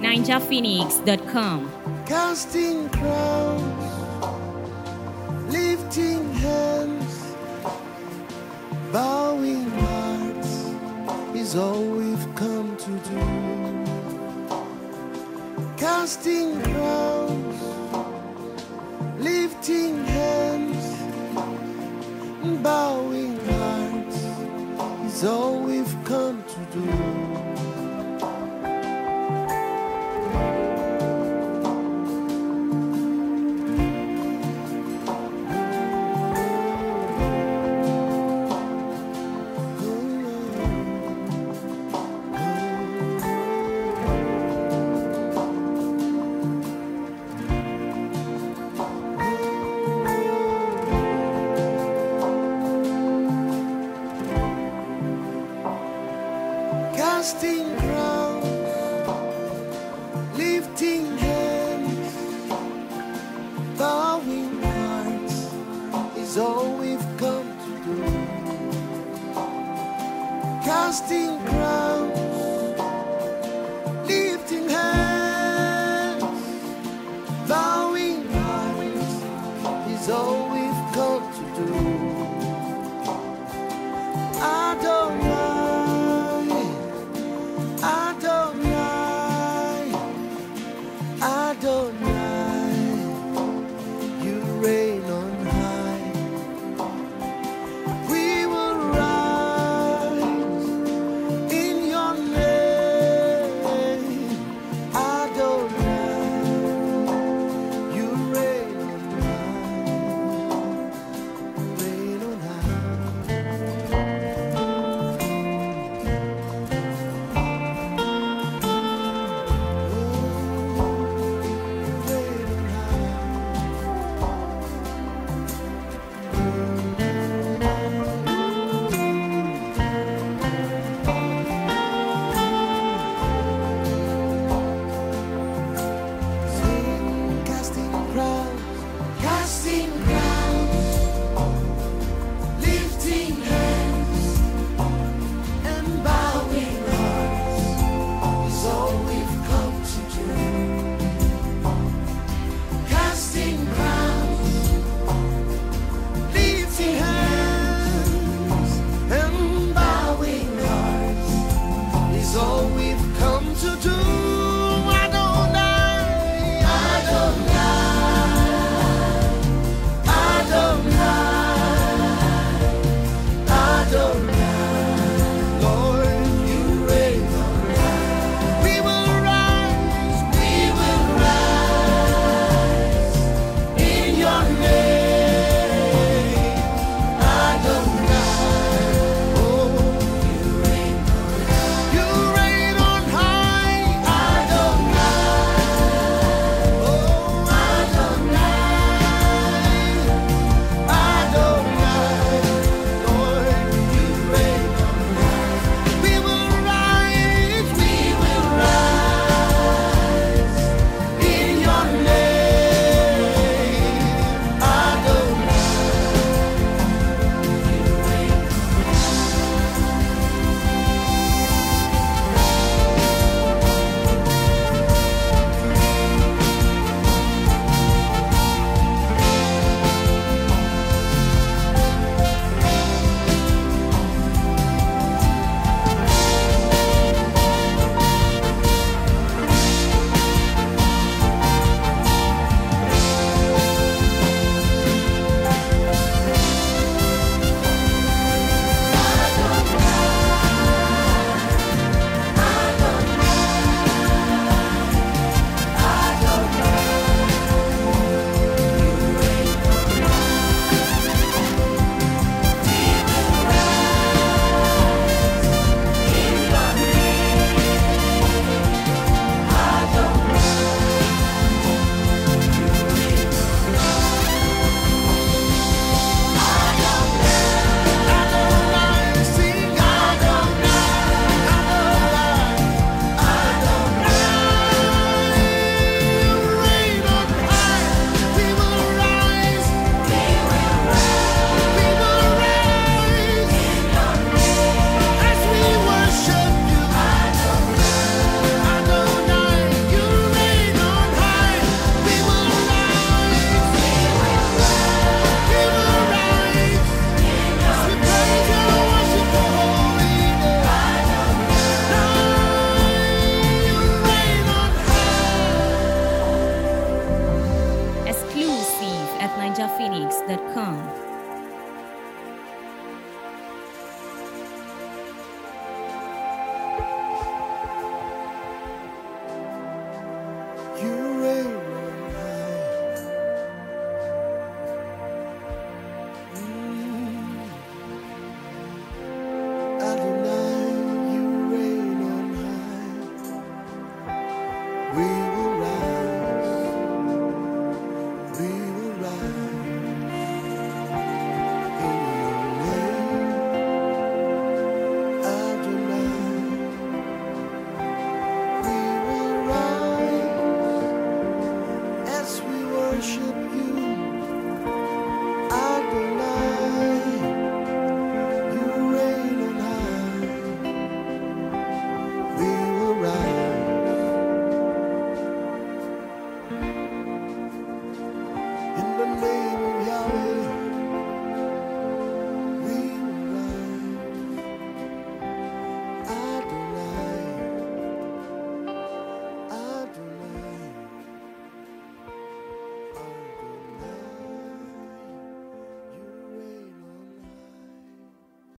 ninjaphoenix.com. Casting crowns, lifting hands, bowing hearts is all we've come to do. Casting crowns, lifting hands, bowing hearts is all we've come to do. Casting crowns, lifting hands, bowing hearts is all we've come to do. Casting crowns, lifting hands, bowing hearts is all we've come to do. Adonai, Adonai, Adonai, you reign on high. We will rise in your name. Adonai, you reign on high. Reign on high. Casting crowns, lifting hands, and bowing hearts is all we've come to do. Casting crowns, lifting hands, and bowing hearts is all we've come to do. Adonai, Adonai, Adonai, Lord, you reign on high. We will rise in your name. Adonai, oh, you reign on high. You reign on high. We